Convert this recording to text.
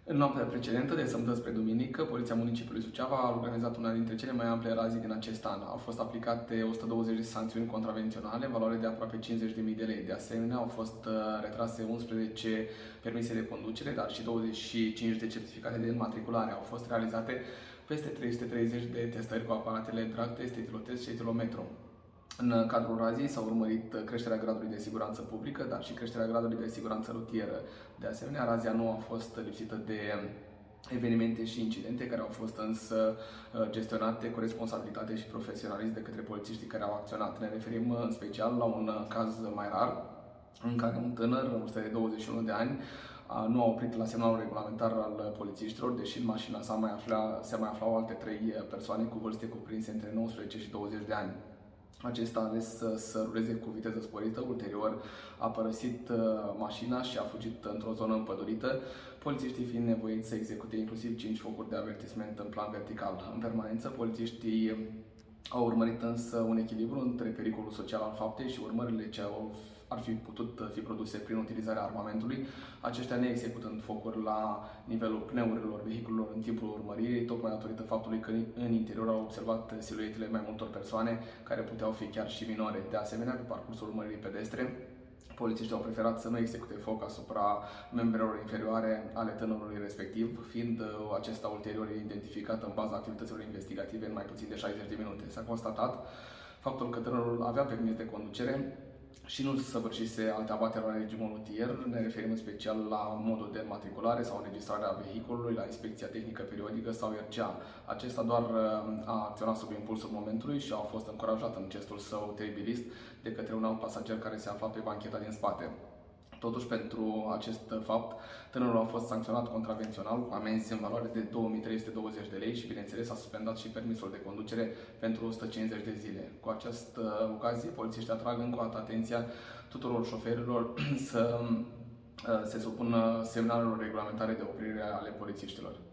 În noaptea precedentă, de sâmbătă spre duminică, Poliția Municipiului Suceava a organizat una dintre cele mai ample razii din acest an. Au fost aplicate 120 de sancțiuni contravenționale, în valoare de aproape 50.000 de lei. De asemenea, au fost retrase 11 permise de conducere, dar și 25 de certificate de înmatriculare. Au fost realizate peste 330 de testări cu aparatele drag test, etilotest și etilometru. În cadrul raziei s-a urmărit creșterea gradului de siguranță publică, dar și creșterea gradului de siguranță rutieră. De asemenea, razia nu a fost lipsită de evenimente și incidente care au fost însă gestionate cu responsabilitate și profesionalism de către polițiștii care au acționat. Ne referim în special la un caz mai rar în care un tânăr, în vârstă de 21 de ani, nu a oprit la semnalul regulamentar al polițiștilor, deși în mașina se mai aflau alte 3 persoane cu vârste cuprinse între 19 și 20 de ani. Acesta a ales să ruleze cu viteză sporită, ulterior a părăsit mașina și a fugit într-o zonă împădurită, polițiștii fiind nevoiți să execute inclusiv 5 focuri de avertisment în plan vertical. În permanență, polițiștii au urmărit însă un echilibru între pericolul social al faptei și urmările ce ar fi putut fi produse prin utilizarea armamentului, aceștia neexecutând focuri la nivelul pneurilor vehiculelor în timpul urmăririi, tocmai datorită faptului că în interior au observat siluetele mai multor persoane care puteau fi chiar și minore. De asemenea, pe parcursul urmăririi pedestre, polițiștii au preferat să nu execute foc asupra membrelor inferioare ale tânărului respectiv, fiind acesta ulterior identificat în baza activităților investigative în mai puțin de 60 de minute. S-a constatat faptul că tânărul avea permis de conducere și nu săvârșise alte abateri la regimul rutier. Ne referim în special la modul de înmatriculare sau înregistrarea vehiculului, la inspecția tehnică periodică sau RCA. Acesta doar a acționat sub impulsul momentului și a fost încurajat în gestul său teribilist de către un alt pasager care se afla pe bancheta din spate. Totuși, pentru acest fapt, tânărul a fost sancționat contravențional cu amenzi în valoare de 2320 de lei și, bineînțeles, a suspendat și permisul de conducere pentru 150 de zile. Cu această ocazie, polițiștii atrag încă o dată atenția tuturor șoferilor să se supună semnalelor regulamentare de oprire ale polițiștilor.